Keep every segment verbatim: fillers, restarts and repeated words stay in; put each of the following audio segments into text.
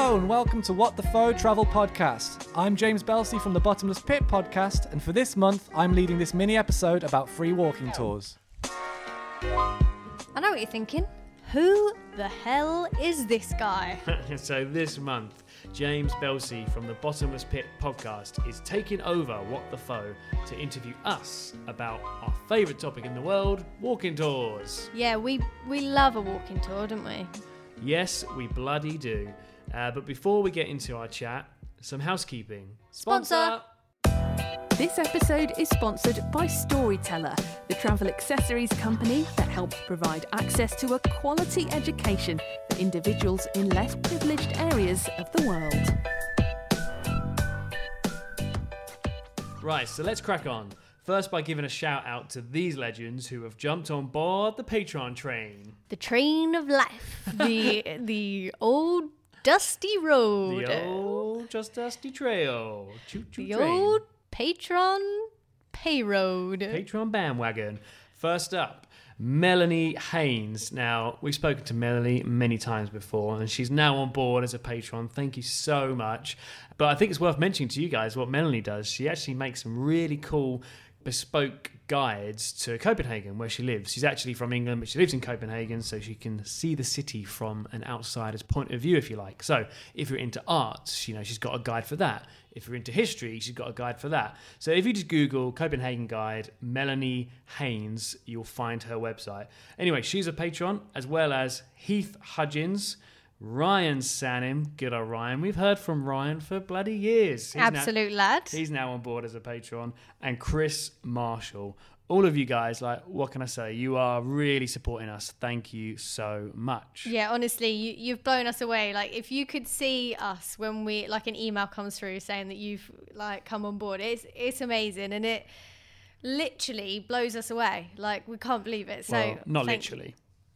Hello and welcome to What the Foe Travel Podcast. I'm James Belsey from the Bottomless Pit podcast, and for this month I'm leading this mini episode about free walking tours. I know what you're thinking. Who the hell is this guy? So this month, James Belsey from the Bottomless Pit podcast is taking over What the Foe to interview us about our favourite topic in the world, walking tours. Yeah, we, we love a walking tour, don't we? Yes, we bloody do. Uh, but before we get into our chat, some housekeeping. Sponsor! This episode is sponsored by Storyteller, the travel accessories company that helps provide access to a quality education for individuals in less privileged areas of the world. Right, so let's crack on. First by giving a shout out to these legends who have jumped on board the Patreon train. The train of life. The the old dusty road. The old Just Dusty Trail. Choo choo The train. old Patreon pay road. Patreon bandwagon. First up, Melanie Haynes. Now, we've spoken to Melanie many times before, and she's now on board as a patron. Thank you so much. But I think it's worth mentioning to you guys what Melanie does. She actually makes some really cool bespoke guides to Copenhagen, where she lives. She's actually from England, but she lives in Copenhagen, so she can see the city from an outsider's point of view, if you like. So if you're into arts, you know, she's got a guide for that. If you're into history, she's got a guide for that. So if you just Google Copenhagen Guide, Melanie Haynes, you'll find her website. Anyway, she's a patron, as well as Heath Hudgens, Ryan Sanim, good old Ryan. We've heard from Ryan for bloody years. He's Absolute now, lad. He's now on board as a patron. And Chris Marshall. All of you guys, like, what can I say? You are really supporting us. Thank you so much. Yeah, honestly, you, you've blown us away. Like, if you could see us when we, like, an email comes through saying that you've, like, come on board, it's it's amazing. And it literally blows us away. Like, we can't believe it. So Well, not thank- literally.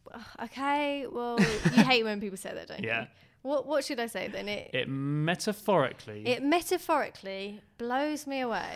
Okay, well, you hate when people say that, don't Yeah. you? What What should I say then? It It metaphorically. it metaphorically blows me away.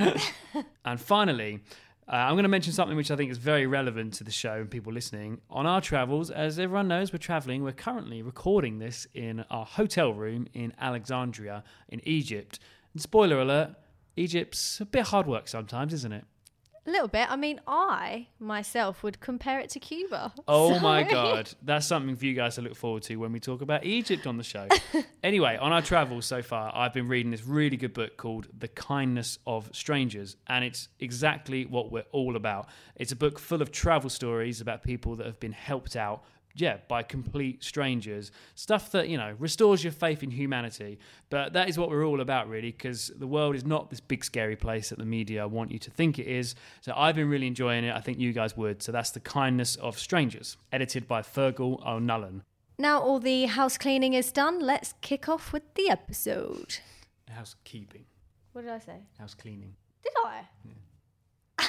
And finally, uh, I'm going to mention something which I think is very relevant to the show and people listening. On our travels, as everyone knows, we're traveling. We're currently recording this in our hotel room in Alexandria in Egypt. And spoiler alert, Egypt's a bit hard work sometimes, isn't it? A little bit. I mean, I myself would compare it to Cuba. Oh my So- God. That's something for you guys to look forward to when we talk about Egypt on the show. Anyway, on our travels so far, I've been reading this really good book called The Kindness of Strangers, and it's exactly what we're all about. It's a book full of travel stories about people that have been helped out, yeah, by complete strangers. Stuff that, you know, restores your faith in humanity. But that is what we're all about, really, because the world is not this big, scary place that the media want you to think it is. So I've been really enjoying it. I think you guys would. So that's The Kindness of Strangers, edited by Fergal O'Nullen. Now all the house cleaning is done, let's kick off with the episode. Housekeeping. What did I say? House cleaning. Did I?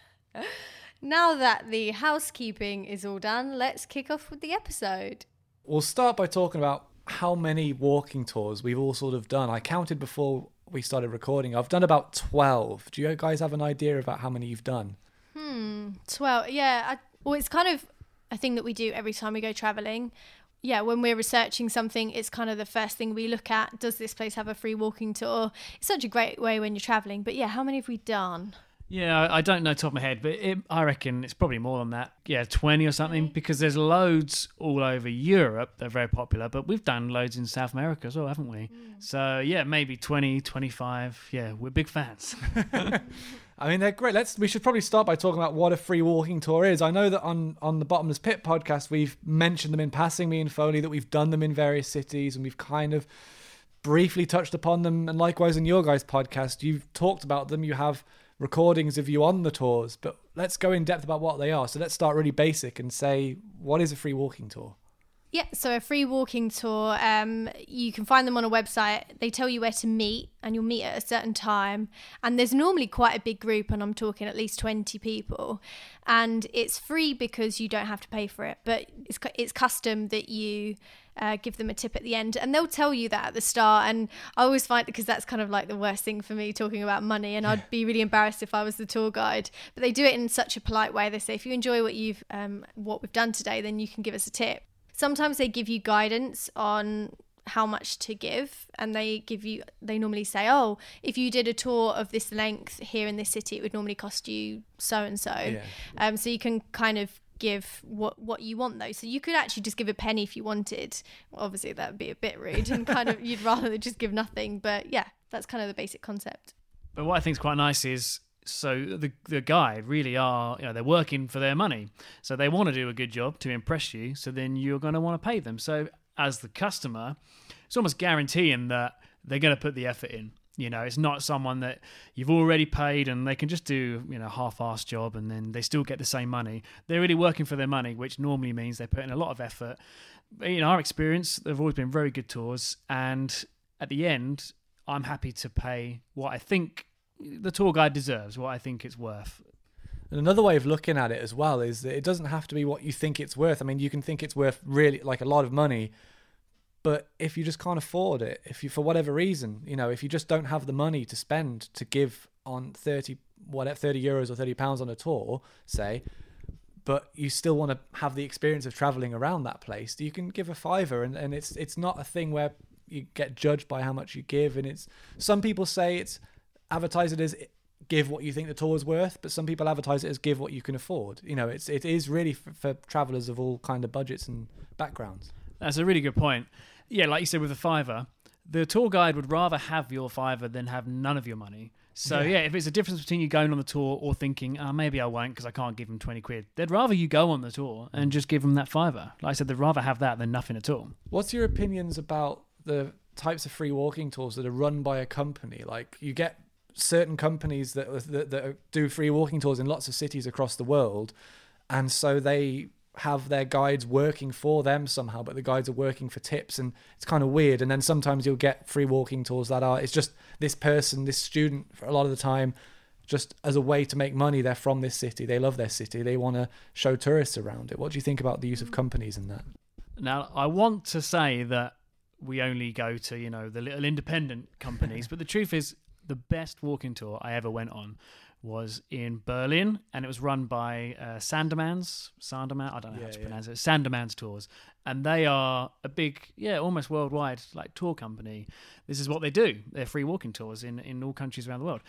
Now that the housekeeping is all done, let's kick off with the episode. We'll start by talking about how many walking tours we've all sort of done. I counted before we started recording. I've done about twelve. Do you guys have an idea about how many you've done? Hmm. Well, yeah. I, well, it's kind of a thing that we do every time we go travelling. Yeah, when we're researching something, it's kind of the first thing we look at. Does this place have a free walking tour? It's such a great way when you're travelling. But yeah, how many have we done? Yeah, I don't know top of my head, but it, I reckon it's probably more than that. Yeah, twenty or something, because there's loads all over Europe that are very popular, but we've done loads in South America as well, haven't we? Mm. So, yeah, maybe twenty, twenty-five. Yeah, we're big fans. I mean, they're great. Let's. We should probably start by talking about what a free walking tour is. I know that on, on the Bottomless Pit podcast, we've mentioned them in passing, me and Foley, that we've done them in various cities, and we've kind of briefly touched upon them. And likewise, in your guys' podcast, you've talked about them. You have recordings of you on the tours, but let's go in depth about what they are. So let's start really basic and say, what is a free walking tour? Yeah, so a free walking tour, um, you can find them on a website. They tell you where to meet, and you'll meet at a certain time. And there's normally quite a big group, and I'm talking at least twenty people. And it's free because you don't have to pay for it, but it's it's custom that you uh, give them a tip at the end. And they'll tell you that at the start. And I always find, because that's kind of like the worst thing for me, talking about money, and I'd be really embarrassed if I was the tour guide. But they do it in such a polite way. They say, if you enjoy what you've um, what we've done today, then you can give us a tip. Sometimes they give you guidance on how much to give, and they give you they normally say, oh, if you did a tour of this length here in this city, it would normally cost you so and so. Um so you can kind of give what what you want though, so you could actually just give a penny if you wanted. Well, obviously that would be a bit rude and kind of you'd rather just give nothing, but yeah, that's kind of the basic concept. But what I think is quite nice is, so the the guide really are, you know, they're working for their money, so they want to do a good job to impress you, so then you're going to want to pay them. So as the customer, it's almost guaranteeing that they're going to put the effort in. You know, it's not someone that you've already paid and they can just do, you know, half-assed job and then they still get the same money. They're really working for their money, which normally means they put in a lot of effort. In our experience, they've always been very good tours, and at the end, I'm happy to pay what I think the tour guide deserves, what I think it's worth. And another way of looking at it as well is that it doesn't have to be what you think it's worth. I mean, you can think it's worth really like a lot of money, but if you just can't afford it, if you, for whatever reason, you know, if you just don't have the money to spend to give on thirty, whatever, thirty euros or thirty pounds on a tour, say, but you still want to have the experience of traveling around that place, you can give a fiver, and, and it's, it's not a thing where you get judged by how much you give. And it's, some people say it's advertise it as give what you think the tour is worth, but some people advertise it as give what you can afford. You know, it's, it is really for, for travelers of all kind of budgets and backgrounds. That's a really good point. Yeah, like you said with the fiver, the tour guide would rather have your fiver than have none of your money. So yeah, yeah if it's a difference between you going on the tour or thinking, oh, maybe I won't because I can't give them twenty quid, they'd rather you go on the tour and just give them that fiver. Like I said, they'd rather have that than nothing at all. What's your opinions about the types of free walking tours that are run by a company? Like, you get certain companies that, that, that do free walking tours in lots of cities across the world, and so they have their guides working for them somehow, but the guides are working for tips, and it's kind of weird. And then sometimes you'll get free walking tours that are, it's just this person, this student, for a lot of the time, just as a way to make money. They're from this city, they love their city, they want to show tourists around it. What do you think about the use of companies in that? Now, I want to say that we only go to, you know, the little independent companies, but the truth is, the best walking tour I ever went on was in Berlin, and it was run by uh, Sandermans. Sanderman, I don't know yeah, how to yeah. pronounce it. Sandermans Tours, and they are a big, yeah, almost worldwide like tour company. This is what they do. They're free walking tours in in all countries around the world,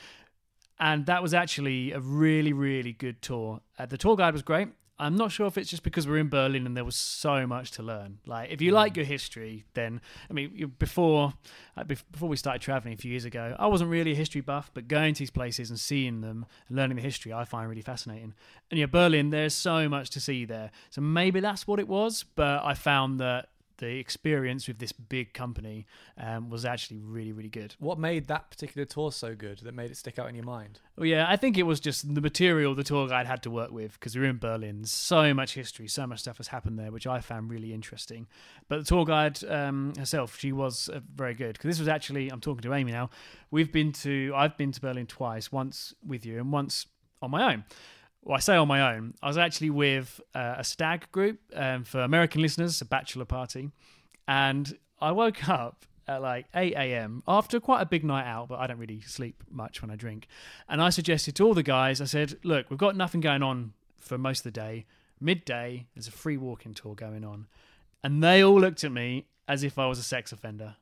and that was actually a really, really good tour. Uh, the tour guide was great. I'm not sure if it's just because we're in Berlin and there was so much to learn. Like, if you like your history, then, I mean, before before we started traveling a few years ago, I wasn't really a history buff, but going to these places and seeing them and learning the history, I find really fascinating. And yeah, Berlin, there's so much to see there. So maybe that's what it was, but I found that the experience with this big company um, was actually really, really good. What made that particular tour so good that made it stick out in your mind? Well, yeah, I think it was just the material the tour guide had to work with, because we were in Berlin. So much history, so much stuff has happened there, which I found really interesting. But the tour guide um, herself, she was uh, very good, because this was actually, I'm talking to Amy now, we've been to, I've been to Berlin twice, once with you and once on my own. Well, I say on my own. I was actually with uh, a stag group um, for American listeners, a bachelor party. And I woke up at like eight a.m. after quite a big night out, but I don't really sleep much when I drink. And I suggested to all the guys, I said, look, we've got nothing going on for most of the day. Midday, there's a free walking tour going on. And they all looked at me as if I was a sex offender.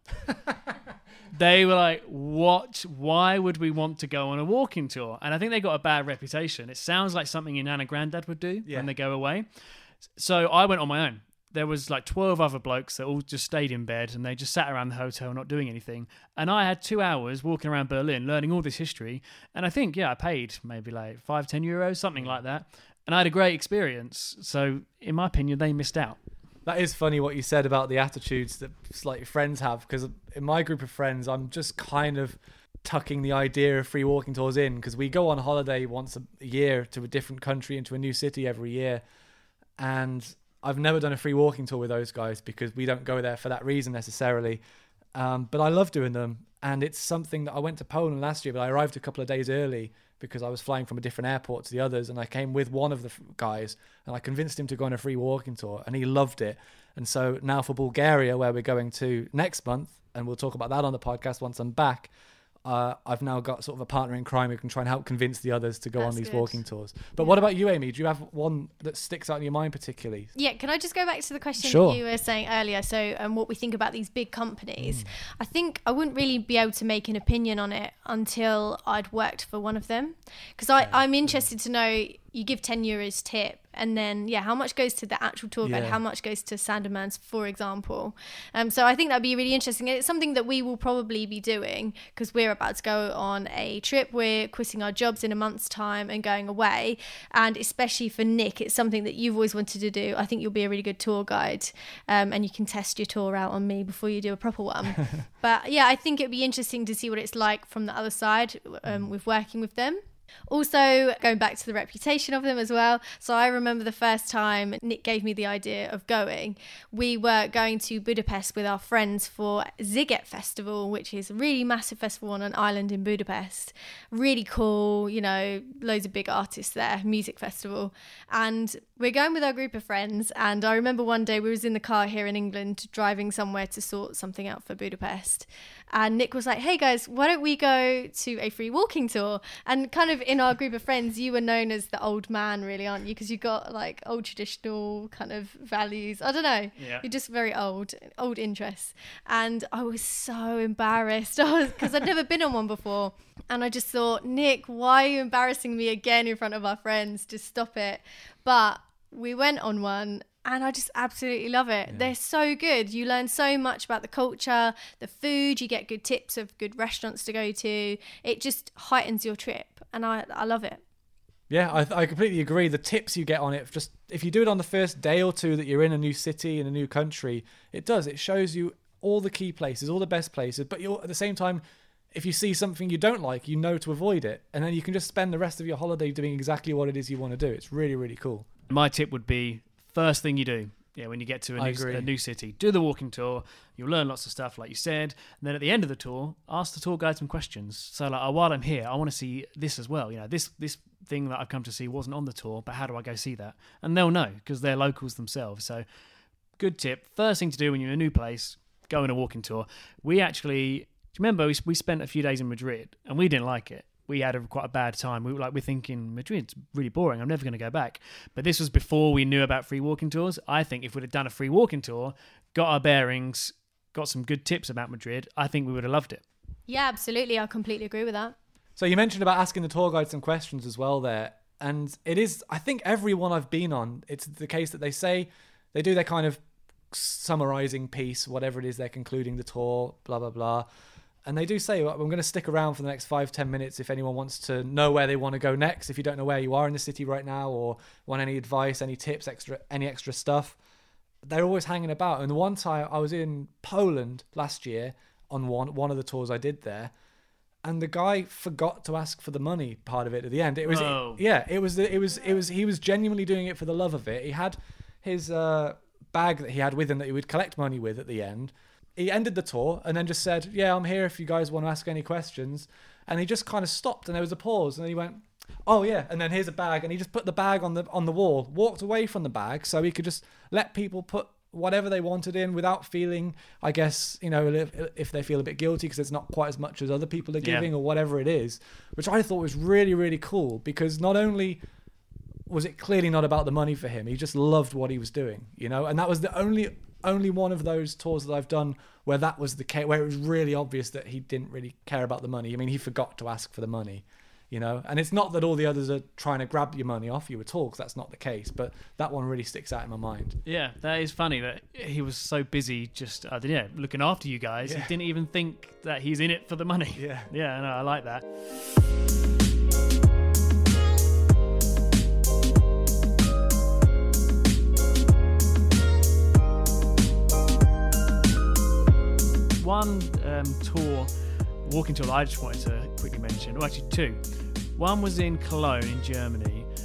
They were like, what? Why would we want to go on a walking tour? And I think they got a bad reputation. It sounds like something your nan and granddad would do yeah. when they go away. So I went on my own. There was like twelve other blokes that all just stayed in bed, and they just sat around the hotel not doing anything. And I had two hours walking around Berlin learning all this history. And I think, yeah, I paid maybe like five, ten euros, something like that. And I had a great experience. So in my opinion, they missed out. That is funny what you said about the attitudes that like friends have, because in my group of friends, I'm just kind of tucking the idea of free walking tours in, because we go on holiday once a year to a different country, into a new city every year. And I've never done a free walking tour with those guys because we don't go there for that reason necessarily. Um, but I love doing them. And it's something that I went to Poland last year, but I arrived a couple of days early because I was flying from a different airport to the others, and I came with one of the guys, and I convinced him to go on a free walking tour, and he loved it. And so now for Bulgaria, where we're going to next month, and we'll talk about that on the podcast once I'm back, uh, I've now got sort of a partner in crime who can try and help convince the others to go That's on these good. walking tours. But Yeah. what about you, Amy? Do you have one that sticks out in your mind particularly? Yeah, can I just go back to the question Sure. that you were saying earlier? So, um, what we think about these big companies. Mm. I think I wouldn't really be able to make an opinion on it until I'd worked for one of them. Because I'm interested to know, you give ten euros tip, and then, yeah, how much goes to the actual tour guide? Yeah. How much goes to Sandeman's, for example? Um, so I think that'd be really interesting. And it's something that we will probably be doing because we're about to go on a trip. We're quitting our jobs in a month's time and going away. And especially for Nick, it's something that you've always wanted to do. I think you'll be a really good tour guide, um, and you can test your tour out on me before you do a proper one. But yeah, I think it'd be interesting to see what it's like from the other side um, with working with them. Also, going back to the reputation of them as well. So I remember the first time Nick gave me the idea of going, we were going to Budapest with our friends for Ziget Festival, which is a really massive festival on an island in Budapest. Really cool, you know, loads of big artists there, music festival. And we're going with our group of friends. And I remember one day we was in the car here in England driving somewhere to sort something out for Budapest. And Nick was like, hey guys, why don't we go to a free walking tour? And kind of in our group of friends, you were known as the old man, really, aren't you? Because you got like old traditional kind of values. I don't know. Yeah. You're just very old, old interests. And I was so embarrassed because I'd never been on one before. And I just thought, Nick, why are you embarrassing me again in front of our friends? Just stop it. But we went on one. And I just absolutely love it. Yeah. They're so good. You learn so much about the culture, the food. You get good tips of good restaurants to go to. It just heightens your trip. And I, I love it. Yeah, I, I completely agree. The tips you get on it, just if you do it on the first day or two that you're in a new city, in a new country, it does. It shows you all the key places, all the best places. But you're, at the same time, if you see something you don't like, you know to avoid it. And then you can just spend the rest of your holiday doing exactly what it is you want to do. It's really, really cool. My tip would be, first thing you do, yeah, when you get to a new, a new city, do the walking tour. You'll learn lots of stuff, like you said. And then at the end of the tour, ask the tour guide some questions. So, like, oh, while I'm here, I want to see this as well. You know, this this thing that I've come to see wasn't on the tour, but how do I go see that? And they'll know because they're locals themselves. So, good tip. First thing to do when you're in a new place, go on a walking tour. We actually, do you remember we we spent a few days in Madrid and we didn't like it. We had a, quite a bad time. We were like, we're thinking, Madrid's really boring. I'm never going to go back. But this was before we knew about free walking tours. I think if we'd have done a free walking tour, got our bearings, got some good tips about Madrid, I think we would have loved it. Yeah, absolutely. I completely agree with that. So you mentioned about asking the tour guide some questions as well there. And it is, I think every one I've been on, it's the case that they say, they do their kind of summarizing piece, whatever it is they're concluding the tour, blah, blah, blah. And they do say, well, I'm going to stick around for the next five, ten minutes if anyone wants to know where they want to go next. If you don't know where you are in the city right now or want any advice, any tips, extra, any extra stuff, they're always hanging about. And the one time I was in Poland last year on one one of the tours I did there, and the guy forgot to ask for the money part of it at the end. It was, oh. yeah, it was, it was, it was, he was genuinely doing it for the love of it. He had his uh, bag that he had with him that he would collect money with at the end. He ended the tour and then just said, yeah, I'm here if you guys want to ask any questions. And he just kind of stopped and there was a pause and then he went, oh yeah, and then here's a bag. And he just put the bag on the on the wall, walked away from the bag so he could just let people put whatever they wanted in without feeling, I guess, you know, if, if they feel a bit guilty because it's not quite as much as other people are giving yeah. or whatever it is, which I thought was really, really cool because not only was it clearly not about the money for him, he just loved what he was doing, you know, and that was the only... only one of those tours that I've done where that was the case, where it was really obvious that he didn't really care about the money. I mean, he forgot to ask for the money, you know, and it's not that all the others are trying to grab your money off you at all, because that's not the case, but that one really sticks out in my mind. Yeah, that is funny that he was so busy just, I don't know, looking after you guys. Yeah. He didn't even think that he's in it for the money. Yeah. Yeah, no, I like that. One um, tour, walking tour, I just wanted to quickly mention, well, actually two. One was in Cologne in Germany, and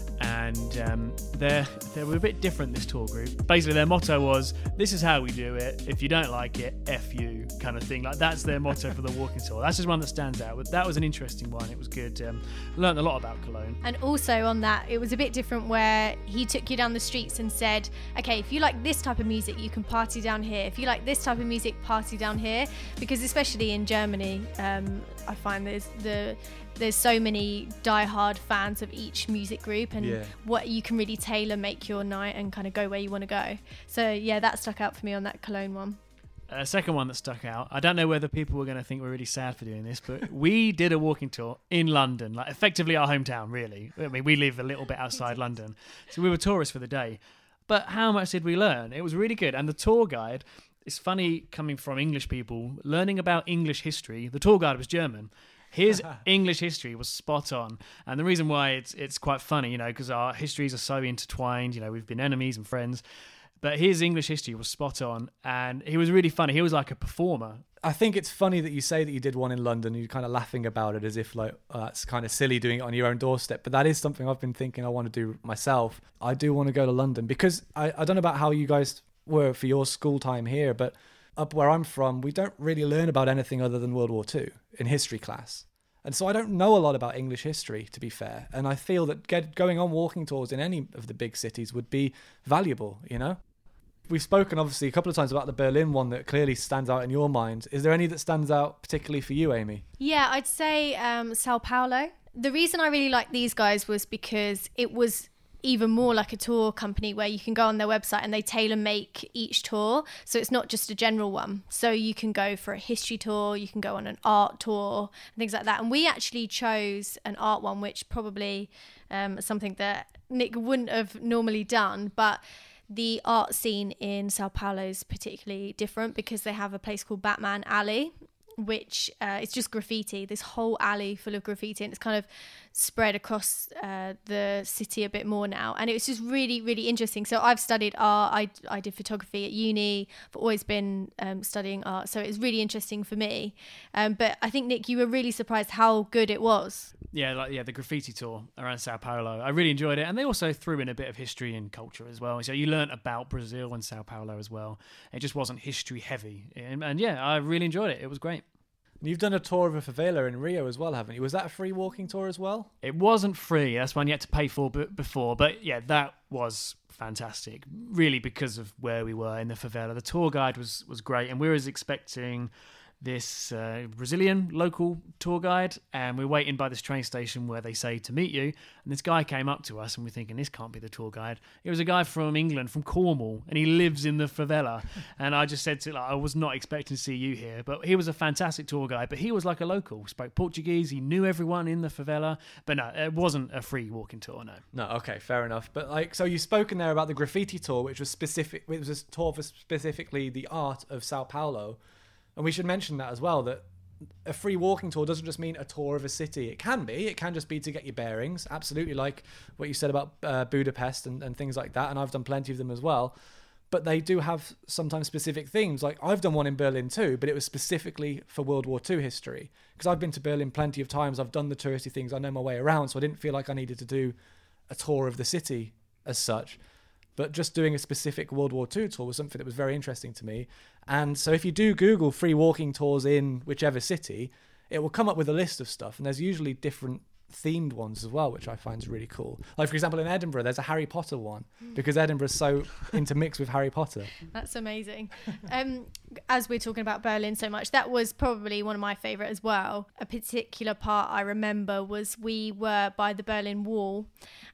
and um, they're they were a bit different, this tour group. Basically, their motto was, "This is how we do it. If you don't like it, F you," kind of thing. Like, that's their motto for the walking tour. That's just one that stands out. But that was an interesting one. It was good. Um, learned a lot about Cologne. And also on that, it was a bit different where he took you down the streets and said, okay, if you like this type of music, you can party down here. If you like this type of music, party down here. Because especially in Germany, um, I find there's the there's so many diehard fans of each music group, and Yeah. what you can really tailor make your night and kind of go where you want to go. So yeah, that stuck out for me on that Cologne one. A uh, second one that stuck out, I don't know whether people were going to think we're really sad for doing this, but we did a walking tour in London, like effectively our hometown, really. I mean, we live a little bit outside London, so we were tourists for the day. But how much did we learn? It was really good. And the tour guide, it's funny coming from English people, learning about English history. The tour guide was German. His English history was spot on. And the reason why it's it's quite funny, you know, because our histories are so intertwined, you know, we've been enemies and friends. But his English history was spot on, and he was really funny. He was like a performer. I think it's funny that you say that you did one in London. You're kind of laughing about it as if like, oh, that's kind of silly doing it on your own doorstep. But that is something I've been thinking I want to do myself. I do want to go to London because I, I don't know about how you guys were for your school time here, but up where I'm from, we don't really learn about anything other than World War Two in history class. And so I don't know a lot about English history, to be fair. And I feel that get, going on walking tours in any of the big cities would be valuable, you know? We've spoken, obviously, a couple of times about the Berlin one that clearly stands out in your mind. Is there any that stands out particularly for you, Amy? Yeah, I'd say um, Sao Paulo. The reason I really liked these guys was because it was even more like a tour company where you can go on their website and they tailor make each tour. So it's not just a general one. So you can go for a history tour, you can go on an art tour, and things like that. And we actually chose an art one, which probably um, something that Nick wouldn't have normally done. But the art scene in Sao Paulo is particularly different because they have a place called Batman Alley, which uh, it's just graffiti, this whole alley full of graffiti, and it's kind of spread across uh, the city a bit more now. And it was just really, really interesting. So I've studied art, I, I did photography at uni, I've always been um, studying art, so it was really interesting for me. Um, but I think, Nick, you were really surprised how good it was. Yeah, like yeah, the graffiti tour around Sao Paulo. I really enjoyed it. And they also threw in a bit of history and culture as well. So you learnt about Brazil and Sao Paulo as well. It just wasn't history heavy. And, and yeah, I really enjoyed it. It was great. You've done a tour of a favela in Rio as well, haven't you? Was that a free walking tour as well? It wasn't free. That's one you had to pay for b- before. But yeah, that was fantastic. Really, because of where we were in the favela. The tour guide was, was great. And we were expecting this uh, Brazilian local tour guide, and we're waiting by this train station where they say to meet you, and this guy came up to us and we're thinking, this can't be the tour guide. It was a guy from England, from Cornwall, and he lives in the favela. And I just said to like, I was not expecting to see you here, but he was a fantastic tour guide. But he was like a local, spoke Portuguese, he knew everyone in the favela. But no, it wasn't a free walking tour. No no okay, fair enough. But like, so you've spoken there about the graffiti tour, which was specific, it was a tour for specifically the art of Sao Paulo. And we should mention that as well, that a free walking tour doesn't just mean a tour of a city. It can be. It can just be to get your bearings. Absolutely, like what you said about uh, Budapest and, and things like that. And I've done plenty of them as well. But they do have sometimes specific themes. Like I've done one in Berlin too, but it was specifically for World War Two history. Because I've been to Berlin plenty of times. I've done the touristy things. I know my way around. So I didn't feel like I needed to do a tour of the city as such. But just doing a specific World War Two tour was something that was very interesting to me. And so if you do Google free walking tours in whichever city, it will come up with a list of stuff. And there's usually different themed ones as well, which I find is really cool. Like, for example, in Edinburgh, there's a Harry Potter one because Edinburgh's so intermixed with Harry Potter. That's amazing. Um, as we're talking about Berlin so much, that was probably one of my favourite as well. A particular part I remember was we were by the Berlin Wall,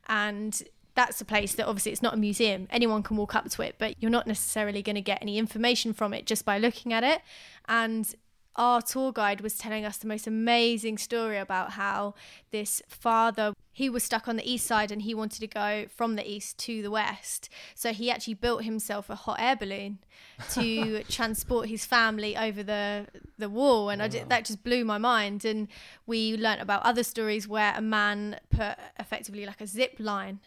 and that's a place that obviously it's not a museum. Anyone can walk up to it, but you're not necessarily going to get any information from it just by looking at it. And our tour guide was telling us the most amazing story about how this father, he was stuck on the east side and he wanted to go from the east to the west. So he actually built himself a hot air balloon to transport his family over the, the wall. And wow. I did, that just blew my mind. And we learnt about other stories where a man put effectively like a zip line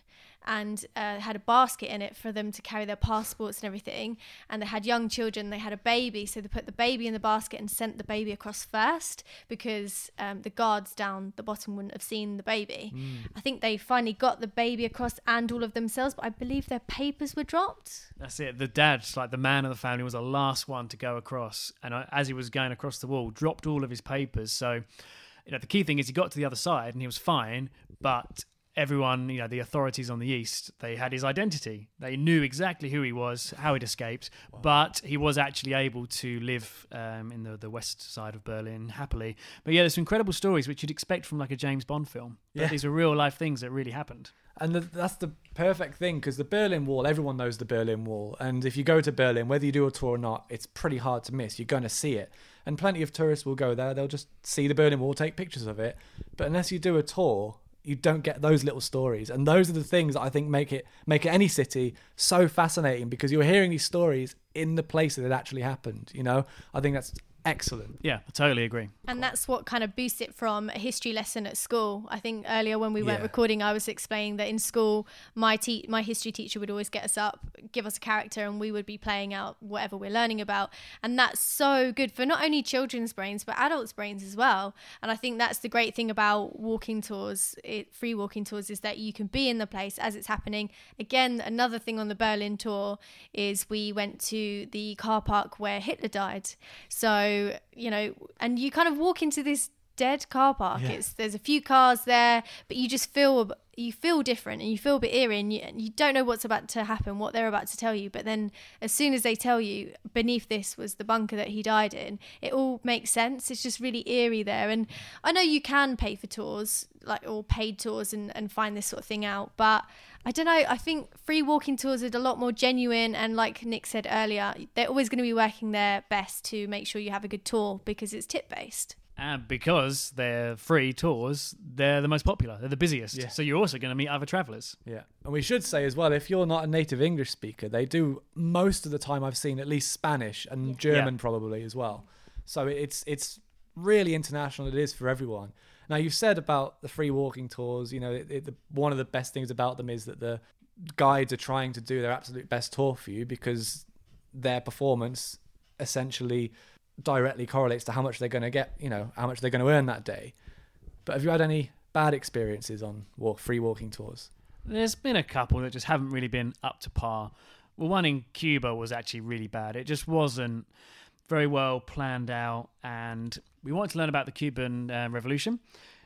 and uh, had a basket in it for them to carry their passports and everything. And they had young children, they had a baby, so they put the baby in the basket and sent the baby across first because um, the guards down the bottom wouldn't have seen the baby. Mm. I think they finally got the baby across and all of themselves, but I believe their papers were dropped. That's it. The dad, like the man of the family, was the last one to go across, and I, as he was going across the wall, dropped all of his papers. So, you know, the key thing is he got to the other side and he was fine, but everyone, you know, the authorities on the east, they had his identity. They knew exactly who he was, how he'd escaped, wow. but he was actually able to live um, in the, the west side of Berlin happily. But yeah, there's some incredible stories which you'd expect from like a James Bond film. But yeah. these are real life things that really happened. And the, that's the perfect thing, because the Berlin Wall, everyone knows the Berlin Wall. And if you go to Berlin, whether you do a tour or not, it's pretty hard to miss. You're going to see it. And plenty of tourists will go there. They'll just see the Berlin Wall, take pictures of it. But unless you do a tour, you don't get those little stories. And those are the things that I think make it make it any city so fascinating, because you're hearing these stories in the place that it actually happened. You know, I think that's excellent. Yeah, I totally agree. And that's what kind of boosts it from a history lesson at school. I think earlier when we weren't yeah. recording, I was explaining that in school, my te- my history teacher would always get us up, give us a character, and we would be playing out whatever we're learning about. And that's so good for not only children's brains, but adults' brains as well. And I think that's the great thing about walking tours, it, free walking tours, is that you can be in the place as it's happening. Again, another thing on the Berlin tour is we went to the car park where Hitler died. So, you know, and you kind of walk into this dead car park. Yeah. It's there's a few cars there, but you just feel you feel different and you feel a bit eerie, and you, and you don't know what's about to happen, what they're about to tell you. But then as soon as they tell you beneath this was the bunker that he died in, it all makes sense. It's just really eerie there. And I know you can pay for tours, like, or paid tours, and, and find this sort of thing out, but I don't know, I think free walking tours are a lot more genuine, and like Nick said earlier, they're always going to be working their best to make sure you have a good tour because it's tip based. And because they're free tours, they're the most popular. They're the busiest. Yeah. So you're also going to meet other travellers. Yeah. And we should say as well, if you're not a native English speaker, they do most of the time, I've seen at least Spanish and yeah. German yeah. probably as well. So it's it's really international. It is for everyone. Now, you've said about the free walking tours, you know, it, it, the, one of the best things about them is that the guides are trying to do their absolute best tour for you, because their performance essentially directly correlates to how much they're going to get, you know, how much they're going to earn that day. But have you had any bad experiences on walk, free walking tours? There's been a couple that just haven't really been up to par. Well, one in Cuba was actually really bad. It just wasn't very well planned out, and we wanted to learn about the Cuban uh, Revolution,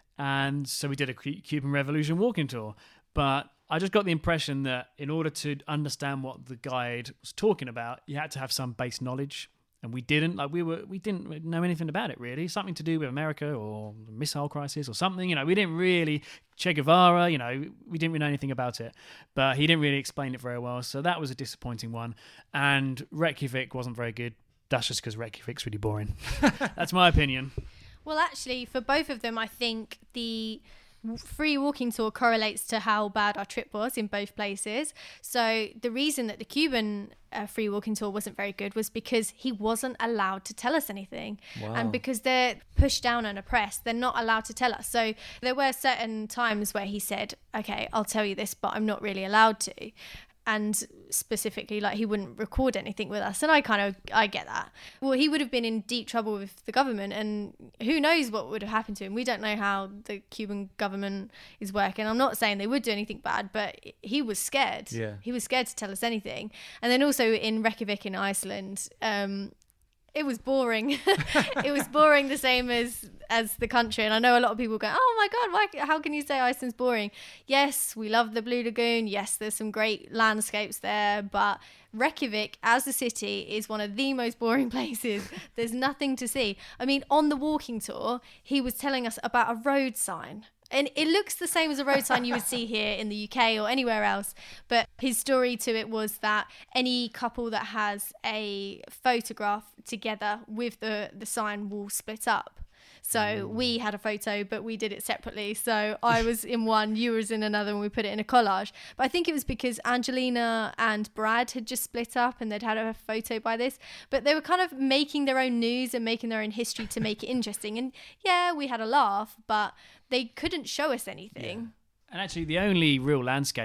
and so we did a Cuban Revolution walking tour. But I just got the impression that in order to understand what the guide was talking about, you had to have some base knowledge. And we didn't, like we were, we didn't know anything about it really. Something to do with America or the missile crisis or something. You know, we didn't really Che Guevara. You know, we didn't really know anything about it. But he didn't really explain it very well, so that was a disappointing one. And Reykjavik wasn't very good. That's just because Reykjavik's really boring. That's my opinion. Well, actually, for both of them, I think the free walking tour correlates to how bad our trip was in both places. So the reason that the Cuban uh, free walking tour wasn't very good was because he wasn't allowed to tell us anything. Wow. And because they're pushed down and oppressed, they're not allowed to tell us. So there were certain times where he said, okay, I'll tell you this, but I'm not really allowed to. And specifically, like, he wouldn't record anything with us. And I kind of, I get that. Well, he would have been in deep trouble with the government, and who knows what would have happened to him. We don't know how the Cuban government is working. I'm not saying they would do anything bad, but he was scared. Yeah. He was scared to tell us anything. And then also in Reykjavik in Iceland, um, it was boring. It was boring the same as as the country. And I know a lot of people go, oh my God, why, how can you say Iceland's boring? Yes, we love the Blue Lagoon. Yes, there's some great landscapes there. But Reykjavik as a city is one of the most boring places. There's nothing to see. I mean, on the walking tour, he was telling us about a road sign. And it looks the same as a road sign you would see here in the U K or anywhere else. But his story to it was that any couple that has a photograph together with the, the sign will split up. So mm. we had a photo, but we did it separately. So I was in one, you was in another, and we put it in a collage. But I think it was because Angelina and Brad had just split up and they'd had a photo by this. But they were kind of making their own news and making their own history to make it interesting. And yeah, we had a laugh, but they couldn't show us anything. Yeah. And actually, the only real landscape or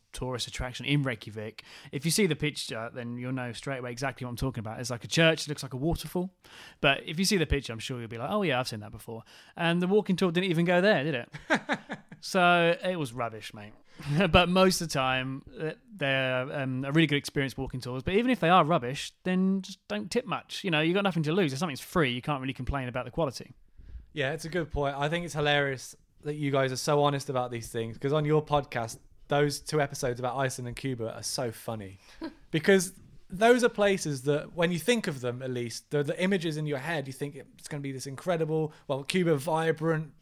tourist attraction in Reykjavik. If you see the picture, then you'll know straight away exactly what I'm talking about. It's like a church, it looks like a waterfall. But if you see the picture, I'm sure you'll be like, oh yeah, I've seen that before. And the walking tour didn't even go there, did it? So it was rubbish, mate. But most of the time, they're um, a really good experience walking tours. But even if they are rubbish, then just don't tip much. You know, you've got nothing to lose. If something's free, you can't really complain about the quality. Yeah, it's a good point. I think it's hilarious that you guys are so honest about these things, because on your podcast, those two episodes about Iceland and Cuba are so funny. Because those are places that, when you think of them, at least, the, the images in your head, you think it's going to be this incredible, well, Cuba, vibrant,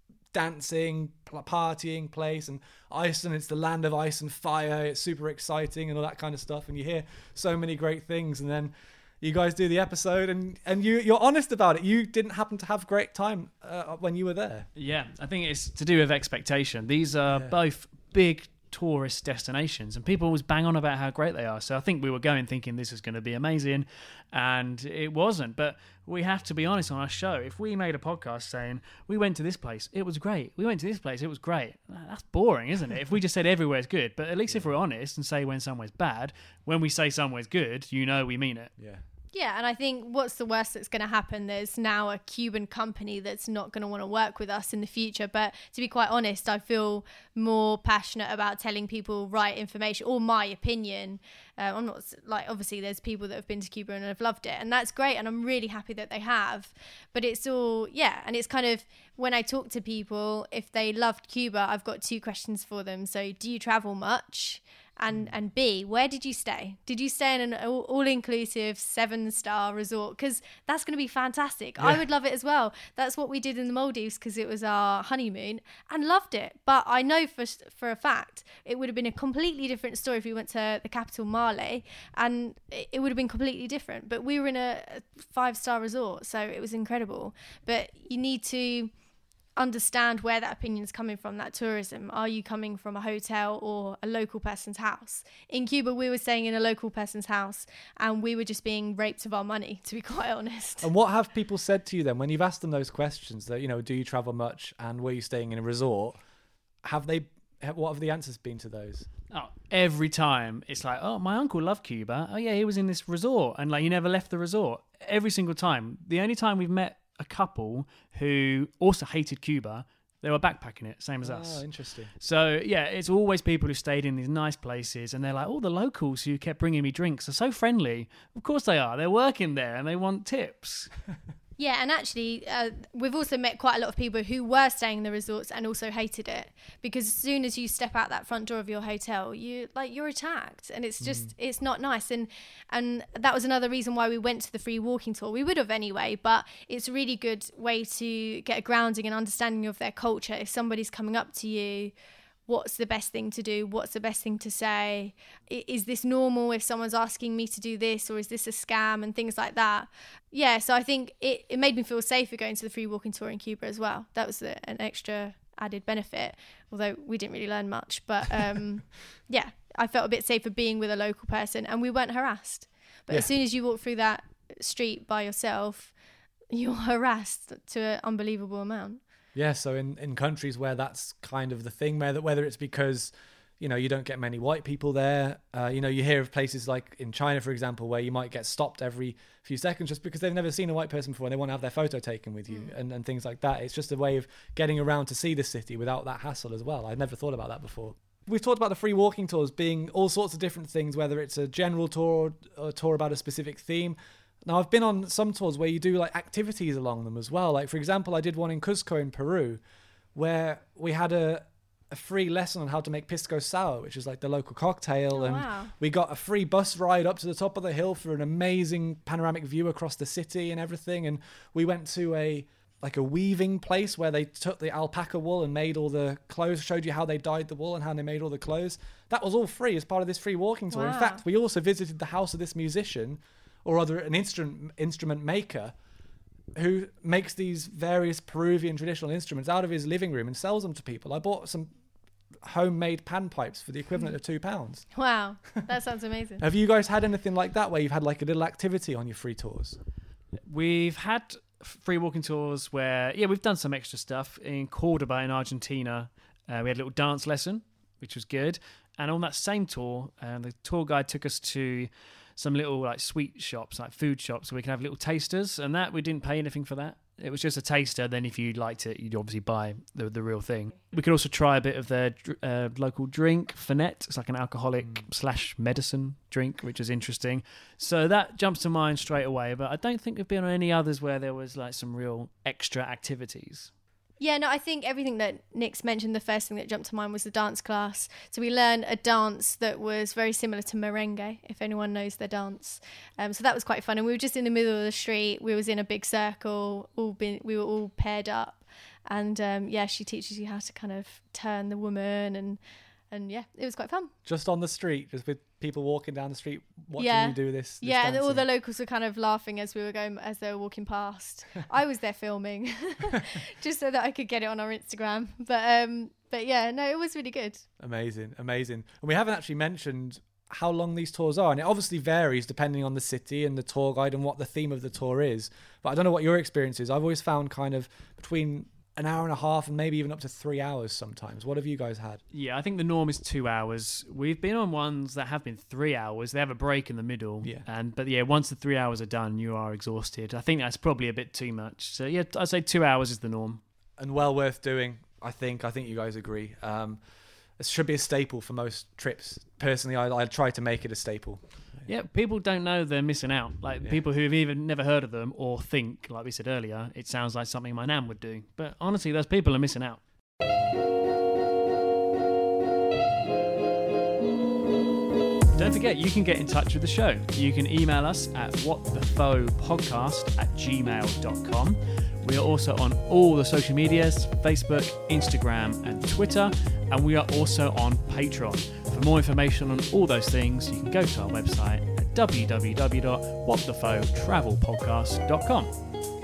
dancing, partying place, and Iceland, it's the land of ice and fire, it's super exciting and all that kind of stuff, and you hear so many great things, and then you guys do the episode and and you you're honest about it. You didn't happen to have a great time uh, when you were there. Yeah, I think it's to do with expectation. These are yeah. both big tourist destinations, and people always bang on about how great they are. So I think we were going thinking this is going to be amazing, and it wasn't. But we have to be honest on our show. If we made a podcast saying we went to this place, it was great, we went to this place, it was great, that's boring, isn't it? If we just said everywhere's good. But at least yeah. if we're honest and say when somewhere's bad, when we say somewhere's good, you know we mean it. Yeah. Yeah, and I think what's the worst that's going to happen? There's now a Cuban company that's not going to want to work with us in the future. But to be quite honest, I feel more passionate about telling people right information, or my opinion. Uh, I'm not like, obviously there's people that have been to Cuba and have loved it, and that's great, and I'm really happy that they have. But it's all, yeah, and it's kind of, when I talk to people, if they loved Cuba, I've got two questions for them. So do you travel much? And and B, where did you stay? Did you stay in an all- all-inclusive seven-star resort? Because that's going to be fantastic. Yeah. I would love it as well. That's what we did in the Maldives because it was our honeymoon, and loved it. But I know for for a fact it would have been a completely different story if we went to the capital, Male, and it, it would have been completely different. But we were in a, a five-star resort, so it was incredible. But you need to understand where that opinion is coming from, that tourism. Are you coming from a hotel or a local person's house? In Cuba, we were staying in a local person's house, and we were just being raped of our money, to be quite honest. And what have people said to you then when you've asked them those questions, that, you know, do you travel much and were you staying in a resort? Have they, what have the answers been to those? Oh, every time it's like, oh, my uncle loved Cuba. Oh yeah, he was in this resort, and like he never left the resort. Every single time. The only time we've met a couple who also hated Cuba, they were backpacking it, same as oh, us. Oh, interesting. So yeah, it's always people who stayed in these nice places, and they're like, oh, the locals who kept bringing me drinks are so friendly. Of course they are. They're working there and they want tips. Yeah, and actually, uh, we've also met quite a lot of people who were staying in the resorts and also hated it, because as soon as you step out that front door of your hotel, you like you're attacked, and it's just mm. it's not nice. And and that was another reason why we went to the free walking tour. We would have anyway, but it's a really good way to get a grounding and understanding of their culture. If somebody's coming up to you, what's the best thing to do? What's the best thing to say? Is this normal if someone's asking me to do this, or is this a scam, and things like that? Yeah, so I think it, it made me feel safer going to the free walking tour in Cuba as well. That was a, an extra added benefit, although we didn't really learn much. But um, yeah, I felt a bit safer being with a local person, and we weren't harassed. But yeah. As soon as you walk through that street by yourself, you're harassed to an unbelievable amount. Yeah, so in, in countries where that's kind of the thing, whether whether it's because, you know, you don't get many white people there, uh, you know, you hear of places like in China, for example, where you might get stopped every few seconds just because they've never seen a white person before and they want to have their photo taken with you mm. and, and things like that. It's just a way of getting around to see the city without that hassle as well. I'd never thought about that before. We've talked about the free walking tours being all sorts of different things, whether it's a general tour or a tour about a specific theme. Now, I've been on some tours where you do like activities along them as well. Like, for example, I did one in Cusco in Peru where we had a, a free lesson on how to make pisco sour, which is like the local cocktail. Oh, and wow. We got a free bus ride up to the top of the hill for an amazing panoramic view across the city and everything. And we went to a like a weaving place where they took the alpaca wool and made all the clothes, showed you how they dyed the wool and how they made all the clothes. That was all free as part of this free walking tour. Wow. In fact, we also visited the house of this musician, or rather an instrument instrument maker, who makes these various Peruvian traditional instruments out of his living room and sells them to people. I bought some homemade panpipes for the equivalent of two pounds. Wow, that sounds amazing. Have you guys had anything like that where you've had like a little activity on your free tours? We've had free walking tours where, yeah, we've done some extra stuff. In Cordoba in Argentina, uh, we had a little dance lesson, which was good. And on that same tour, uh, the tour guide took us to some little like sweet shops, like food shops, so we can have little tasters. And that we didn't pay anything for that. It was just a taster. Then if you liked it, you'd obviously buy the the real thing. We could also try a bit of their uh, local drink, Fernet. It's like an alcoholic mm. slash medicine drink, which is interesting. So that jumps to mind straight away. But I don't think we've been on any others where there was like some real extra activities. Yeah, no, I think everything that Nick's mentioned, the first thing that jumped to mind was the dance class. So we learned a dance that was very similar to merengue, if anyone knows their dance. Um, so that was quite fun. And we were just in the middle of the street. We was in a big circle. All been, we were all paired up. And um, yeah, she teaches you how to kind of turn the woman. And, and yeah, it was quite fun. Just on the street, just with people walking down the street watching yeah. you do this, this yeah dancing. And all the locals were kind of laughing as we were going as they were walking past. I was there filming just so that I could get it on our Instagram, but um but yeah, no, it was really good. Amazing amazing And we haven't actually mentioned how long these tours are, and it obviously varies depending on the city and the tour guide and what the theme of the tour is, but I don't know what your experience is. I've always found kind of between an hour and a half and maybe even up to three hours sometimes. What have you guys had? Yeah, I think the norm is two hours. We've been on ones that have been three hours. They have a break in the middle. Yeah. And but yeah, once the three hours are done, you are exhausted. I think that's probably a bit too much. So yeah, I'd say two hours is the norm. And well worth doing, I think. I think you guys agree. Um, it should be a staple for most trips. Personally, I, I try to make it a staple. Yeah, people don't know they're missing out. Like Yeah. people who've even never heard of them or think, like we said earlier, it sounds like something my nan would do. But honestly, those people are missing out. Don't forget, you can get in touch with the show. You can email us at whatthefopodcast at gmail dot com. We are also on all the social medias, Facebook, Instagram and Twitter. And we are also on Patreon. For more information on all those things, you can go to our website at w w w dot what the fo travel podcast dot com.